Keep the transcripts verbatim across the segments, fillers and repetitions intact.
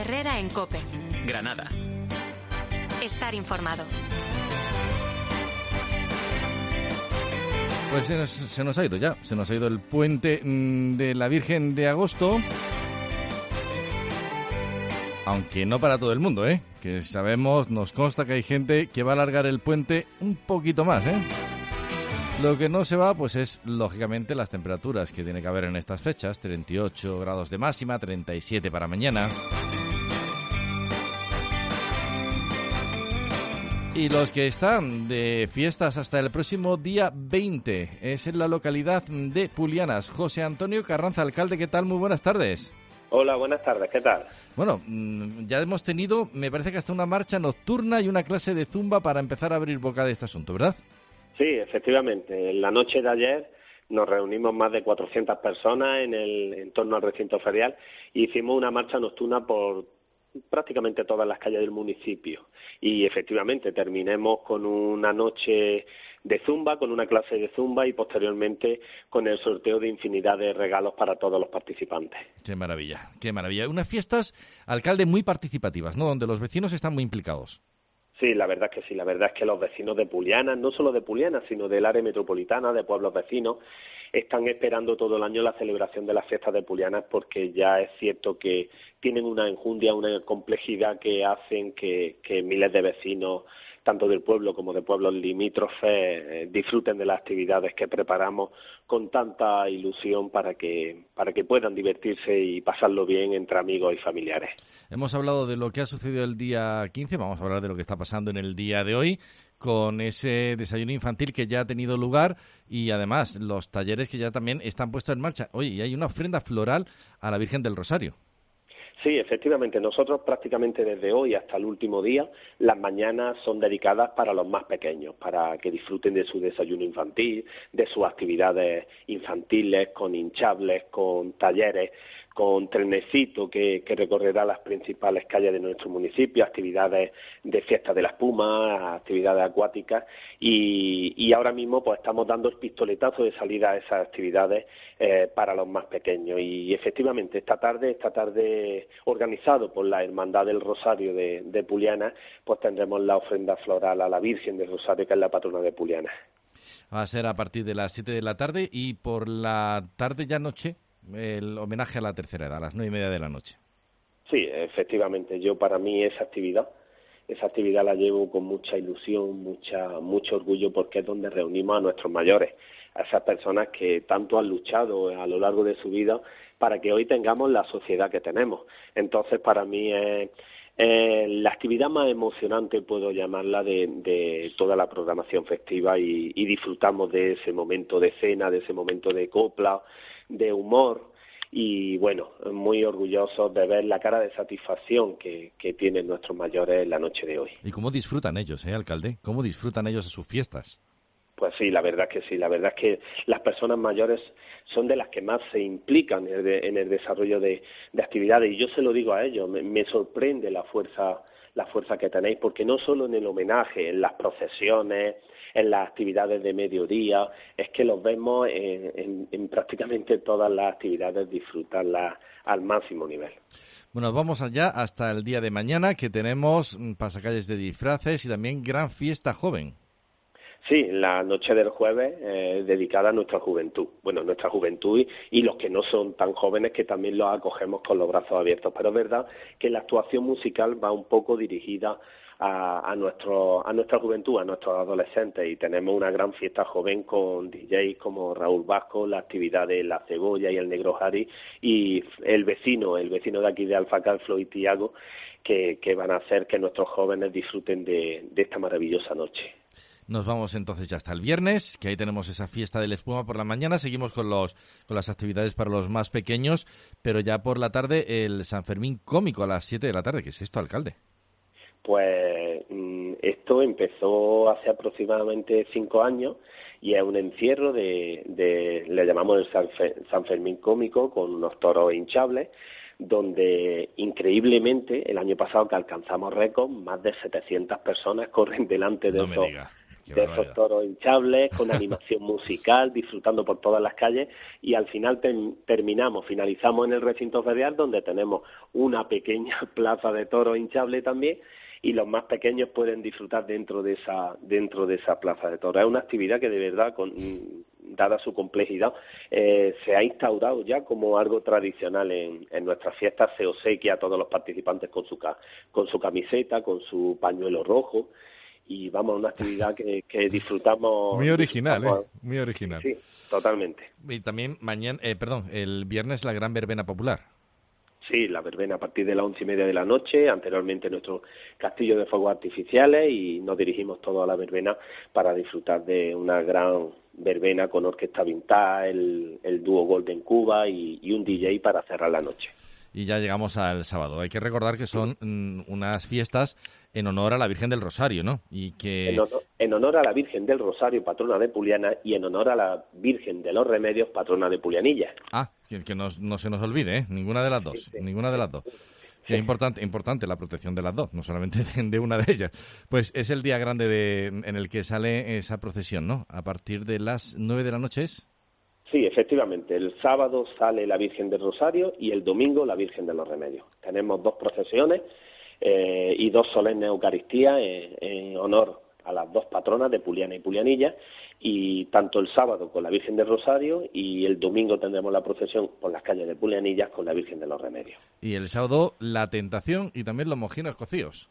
Herrera en COPE. Granada. Estar informado. Pues se nos, se nos ha ido ya, se nos ha ido el puente de la Virgen de Agosto. Aunque no para todo el mundo, ¿eh? Que sabemos, nos consta que hay gente que va a alargar el puente un poquito más, ¿eh? Lo que no se va, pues es, lógicamente, las temperaturas que tiene que haber en estas fechas. treinta y ocho grados de máxima, treinta y siete para mañana. Y los que están de fiestas hasta el próximo día veinte es en la localidad de Pulianas. José Antonio Carranza, alcalde, ¿qué tal? Muy buenas tardes. Hola, buenas tardes, ¿qué tal? Bueno, ya hemos tenido, me parece que hasta una marcha nocturna y una clase de zumba para empezar a abrir boca de este asunto, ¿verdad? Sí, efectivamente. En la noche de ayer nos reunimos más de cuatrocientas personas en el en torno al recinto ferial y hicimos una marcha nocturna por prácticamente todas las calles del municipio. Y efectivamente terminemos con una noche de zumba, con una clase de zumba y posteriormente con el sorteo de infinidad de regalos para todos los participantes. Qué maravilla, qué maravilla. Unas fiestas, alcalde, muy participativas, ¿no? Donde los vecinos están muy implicados. Sí, la verdad es que sí, la verdad es que los vecinos de Pulianas, no solo de Pulianas, sino del área metropolitana, de pueblos vecinos, están esperando todo el año la celebración de las fiestas de Pulianas porque ya es cierto que tienen una enjundia, una complejidad que hacen que, que miles de vecinos, tanto del pueblo como de pueblos limítrofes, eh, disfruten de las actividades que preparamos con tanta ilusión para que para que puedan divertirse y pasarlo bien entre amigos y familiares. Hemos hablado de lo que ha sucedido el día quince, vamos a hablar de lo que está pasando en el día de hoy, con ese desayuno infantil que ya ha tenido lugar y además los talleres que ya también están puestos en marcha. Oye, y hay una ofrenda floral a la Virgen del Rosario. Sí, efectivamente. Nosotros prácticamente desde hoy hasta el último día, las mañanas son dedicadas para los más pequeños, para que disfruten de su desayuno infantil, de sus actividades infantiles, con hinchables, con talleres, con trenecito que, que recorrerá las principales calles de nuestro municipio, actividades de fiesta de la espuma, actividades acuáticas y, y ahora mismo pues estamos dando el pistoletazo de salida a esas actividades eh, para los más pequeños y efectivamente esta tarde, esta tarde organizado por la Hermandad del Rosario de, de Pulianas, pues tendremos la ofrenda floral a la Virgen del Rosario, que es la patrona de Pulianas. Va a ser a partir de las siete de la tarde y por la tarde ya noche el homenaje a la tercera edad, a las nueve y media de la noche. Sí, efectivamente. Yo para mí esa actividad, esa actividad la llevo con mucha ilusión, mucha mucho orgullo porque es donde reunimos a nuestros mayores, a esas personas que tanto han luchado a lo largo de su vida para que hoy tengamos la sociedad que tenemos. Entonces para mí es Eh, la actividad más emocionante, puedo llamarla, de, de toda la programación festiva y, y disfrutamos de ese momento de cena, de ese momento de copla, de humor y, bueno, muy orgullosos de ver la cara de satisfacción que, que tienen nuestros mayores la noche de hoy. ¿Y cómo disfrutan ellos, eh, alcalde? ¿Cómo disfrutan ellos de sus fiestas? Pues sí, la verdad que sí, la verdad es que las personas mayores son de las que más se implican en el, de, en el desarrollo de, de actividades y yo se lo digo a ellos, me, me sorprende la fuerza, la fuerza que tenéis porque no solo en el homenaje, en las procesiones, en las actividades de mediodía, es que los vemos en, en, en prácticamente todas las actividades, disfrutarlas al máximo nivel. Bueno, vamos allá hasta el día de mañana que tenemos pasacalles de disfraces y también gran fiesta joven. Sí, la noche del jueves eh, dedicada a nuestra juventud, bueno, nuestra juventud y, y los que no son tan jóvenes que también los acogemos con los brazos abiertos, pero es verdad que la actuación musical va un poco dirigida a, a, nuestro, a nuestra juventud, a nuestros adolescentes y tenemos una gran fiesta joven con D Js como Raúl Vasco, la actividad de La Cebolla y el Negro Jari y el vecino, el vecino de aquí de Alfacar, Flo y Tiago, que, que van a hacer que nuestros jóvenes disfruten de, de esta maravillosa noche. Nos vamos entonces ya hasta el viernes, que ahí tenemos esa fiesta de la espuma por la mañana. Seguimos con los con las actividades para los más pequeños, pero ya por la tarde el San Fermín cómico a las siete de la tarde. ¿Qué es esto, alcalde? Pues esto empezó hace aproximadamente cinco años y es un encierro de, de le llamamos el San, Fe, San Fermín cómico con unos toros hinchables, donde increíblemente el año pasado que alcanzamos récord, más de setecientas personas corren delante de no esos qué de barbaridad. esos toros hinchables, con animación musical, disfrutando por todas las calles, y al final te- terminamos, finalizamos en el recinto ferial, donde tenemos una pequeña plaza de toros hinchable también, y los más pequeños pueden disfrutar dentro de esa dentro de esa plaza de toros. Es una actividad que de verdad, con, dada su complejidad, eh, se ha instaurado ya como algo tradicional en, en nuestras fiestas. Se obsequia a todos los participantes con su ca- con su camiseta, con su pañuelo rojo, y vamos, una actividad que, que disfrutamos. Muy original, disfrutamos. ¿eh? Muy original. Sí, totalmente. Y también mañana, eh, perdón, el viernes la gran verbena popular. Sí, la verbena a partir de las once y media de la noche, anteriormente nuestro castillo de fuegos artificiales, y nos dirigimos todos a la verbena para disfrutar de una gran verbena con orquesta vintage, el, el dúo Golden Cuba y, y un D J para cerrar la noche. Y ya llegamos al sábado. Hay que recordar que son mm, unas fiestas en honor a la Virgen del Rosario, ¿no? Y que... En honor, en honor a la Virgen del Rosario, patrona de Puliana, y en honor a la Virgen de los Remedios, patrona de Pulianilla. Ah, que, que no, no se nos olvide, ¿eh? Ninguna de las dos, Sí, sí. ninguna de las dos. Que es importante, importante la protección de las dos, no solamente de, de una de ellas. Pues es el día grande de, en el que sale esa procesión, ¿no? A partir de las nueve de la noche es... Sí, efectivamente. El sábado sale la Virgen del Rosario y el domingo la Virgen de los Remedios. Tenemos dos procesiones eh, y dos solemnes Eucaristías en, en honor a las dos patronas de Puliana y Pulianilla, y tanto el sábado con la Virgen del Rosario y el domingo tendremos la procesión por las calles de Pulianillas con la Virgen de los Remedios. Y el sábado la tentación y también los mojinos cocidos.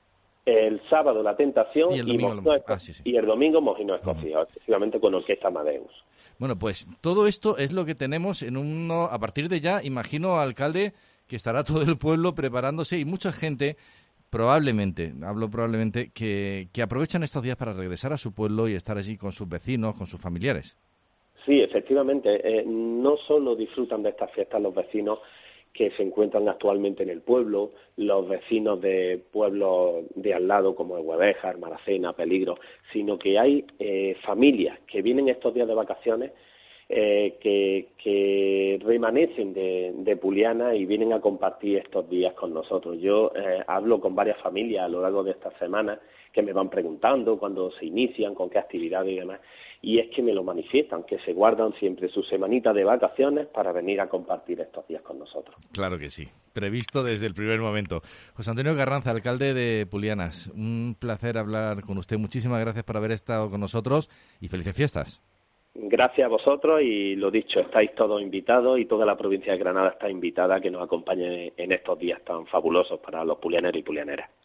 El sábado la Tentación Y el y, domingo Mojino los- Esco- ah, sí, sí. y el domingo Mojino Escocido, efectivamente con Orquesta Amadeus. Bueno, pues todo esto es lo que tenemos en uno, a partir de ya, imagino, alcalde, que estará todo el pueblo preparándose y mucha gente, probablemente, hablo probablemente, que, que aprovechan estos días para regresar a su pueblo y estar allí con sus vecinos, con sus familiares. Sí, efectivamente, eh, no solo disfrutan de estas fiestas los vecinos que se encuentran actualmente en el pueblo, los vecinos de pueblos de al lado como Huevejas, Maracena, Peligro, sino que hay eh, familias que vienen estos días de vacaciones eh, que, que remanecen de, de Puliana y vienen a compartir estos días con nosotros. Yo eh, hablo con varias familias a lo largo de estas semanas que me van preguntando cuándo se inician, con qué actividades y demás, y es que me lo manifiestan, que se guardan siempre su semanita de vacaciones para venir a compartir estos días con nosotros. Claro que sí, previsto desde el primer momento. José Antonio Carranza, alcalde de Pulianas, un placer hablar con usted. Muchísimas gracias por haber estado con nosotros y felices fiestas. Gracias a vosotros y lo dicho, estáis todos invitados y toda la provincia de Granada está invitada a que nos acompañe en estos días tan fabulosos para los pulianeros y pulianeras.